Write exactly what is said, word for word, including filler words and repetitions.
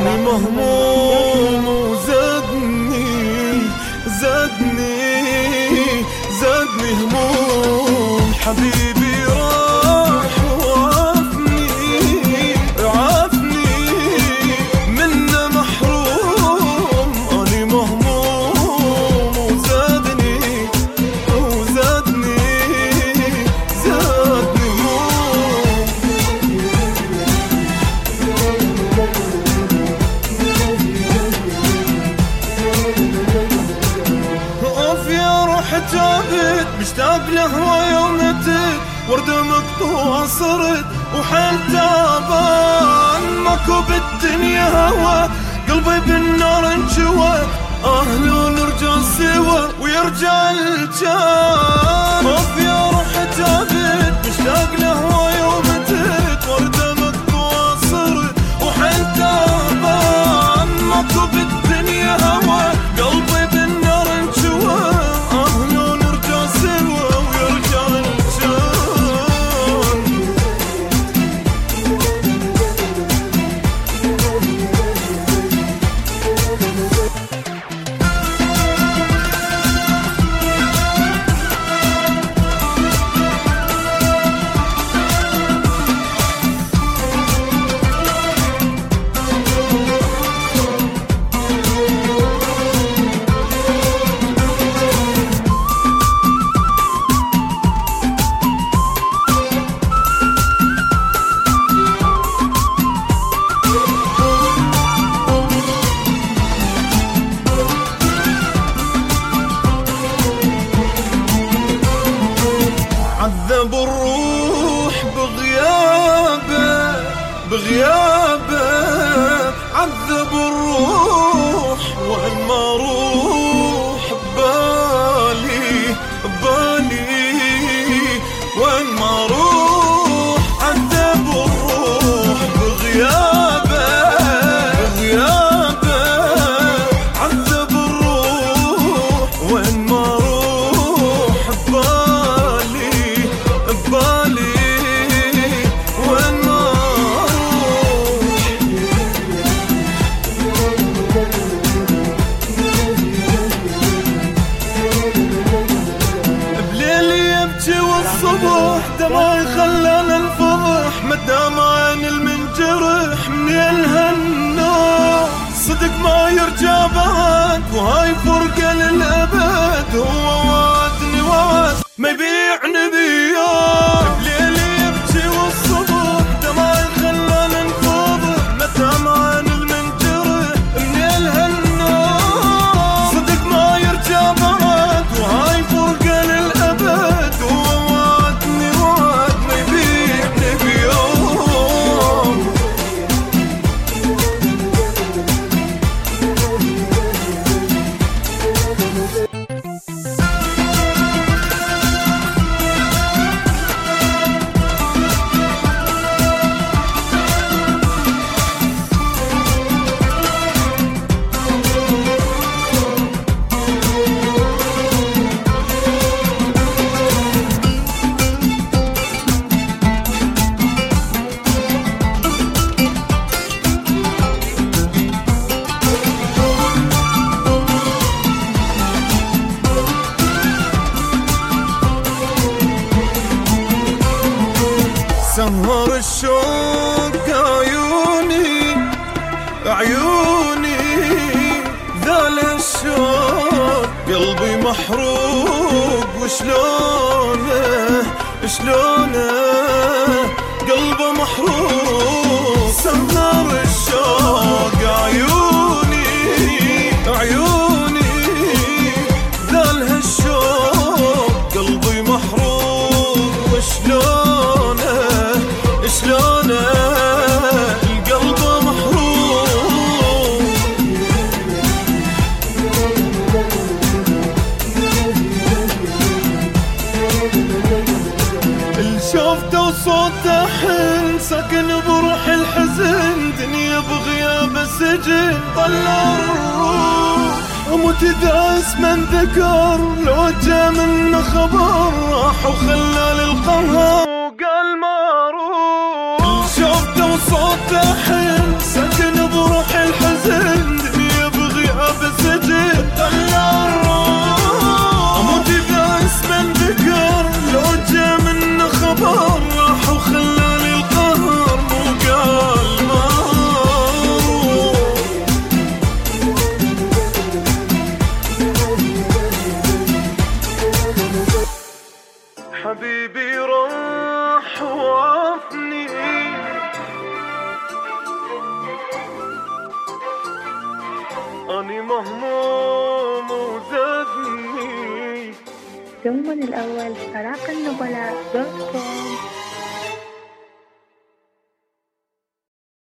أنا مهموم وزادني زادني زادني هموم. حبيبي راح وعافني عافني منه محروم. أنا مهموم وزادني وزادني زادني هموم. اوف يا روح تعبت مشتاق لهوا يوم نتت وردة مقطوعة صرت وحال تعبان ماكو بالدنيا هوا قلبي بالنار انجوى. اهلو نرجع سوا ويرجع الجان. اوف يا روح تعبت مشتاق لهوا يوم نتت وردة مقطوعة صرت وحال تعبان ماكو بالدنيا هوا قلبي بالنار انجوى. اهلو نرجع سوا ويرجع الجان. عذب الروح بغيابه بغيابه عذب الروح وين ما روح ببالي ببالي وين ما روح. عذب الروح بغيابه بغيابه عذب الروح وين ما روح ببالي ببالي وين ما بليل يبكي والصبح دمعي خلانا الفضح مدام عين المنجرح من الهنا صدق ما يرجع بعد وهاي فرقة للأبد. هو وعدني وعد ما يبيعني بياه. بليل يبكي والصبح دمعي خلانا انفضح مدام عين المنجرح من الهنا صدق ما يرجع بعد وهاي فرقة للأبد. هو وعدني وعد ما يبيعني بياه. سهر الشوق عيوني عيوني ذال الشوق قلبي محروق وشلونه شلونه قلبه محروق. سهر الشوق عيوني عيوني ذال الشوق قلبي محروق وشلونه شلونه القلب محروق. الشوفته وصوته حن ساكن بروح الحزن دنيا بغياب السجن طلع الروح. اموت اذا اسمه ذكر لو جا منه خبر راح وخلى للقهر وقال ما اروح. شوفته وصوته حن ساكن بروح الحزن هموم وزدني. ثم الأول فراق النبلاء دوت كوم.